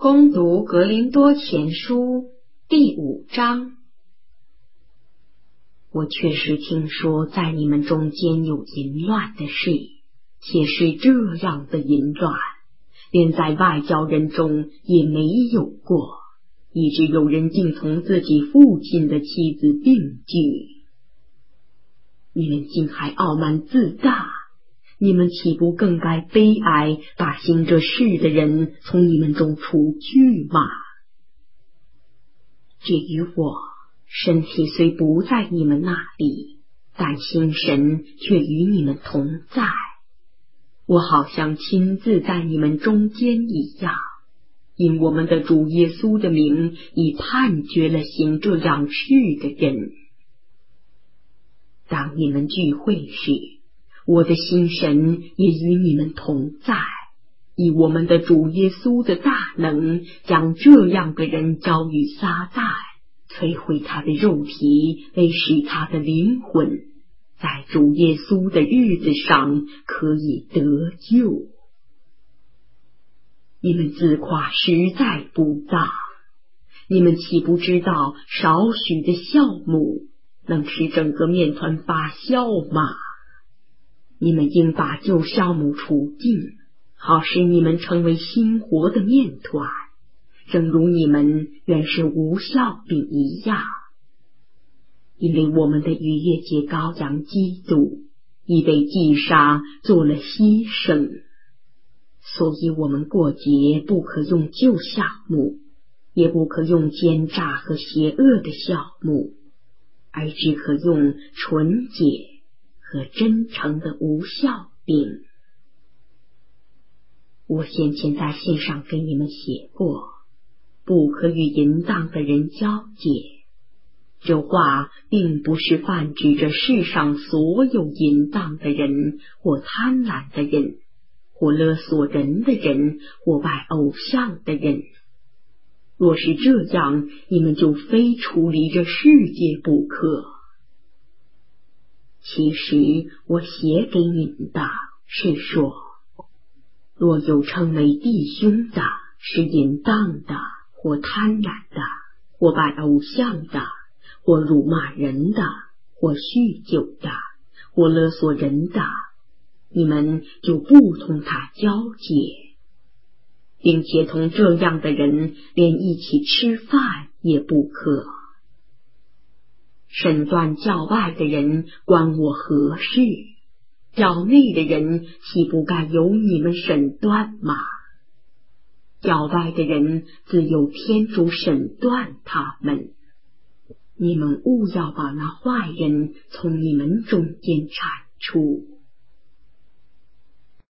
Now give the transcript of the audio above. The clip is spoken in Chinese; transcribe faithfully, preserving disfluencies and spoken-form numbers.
攻读格林多前书第五章。我确实听说在你们中间有淫乱的事，且是这样的淫乱，连在外教人中也没有过，以致有人竟同自己父亲的妻子并居。你们竟还傲慢自大，你们岂不更该悲哀，把行这事的人从你们中除去吗？至于我，身体虽不在你们那里，但心神却与你们同在。我好像亲自在你们中间一样，因我们的主耶稣的名，已判决了行这样事的人。当你们聚会时，我的心神也与你们同在，以我们的主耶稣的大能，将这样的人交与撒旦，摧毁他的肉体，为使他的灵魂在主耶稣的日子上可以得救。你们自夸实在不当，你们岂不知道少许的酵母能使整个面团发酵吗？你们应把旧酵母除尽，好使你们成为新活的面团，正如你们原是无酵饼一样。因为我们的逾越节羔羊基督已被祭杀，做了牺牲，所以我们过节不可用旧酵母，也不可用奸诈和邪恶的酵母，而只可用纯洁和真诚的无酵饼。我先前在信上给你们写过，不可与淫荡的人交结。这话并不是泛指着世上所有淫荡的人，或贪婪的人，或勒索人的人，或拜偶像的人。若是这样，你们就非处离这世界不可。其实我写给你们的是说，若有称为弟兄的是淫荡的，或贪婪的，或拜偶像的，或辱骂人的，或酗酒的，或勒索人的，你们就不同他交结，并且同这样的人连一起吃饭也不可。审断教外的人关我何事？教内的人岂不该由你们审断吗？教外的人自有天主审断他们。你们务要把那坏人从你们中间铲除。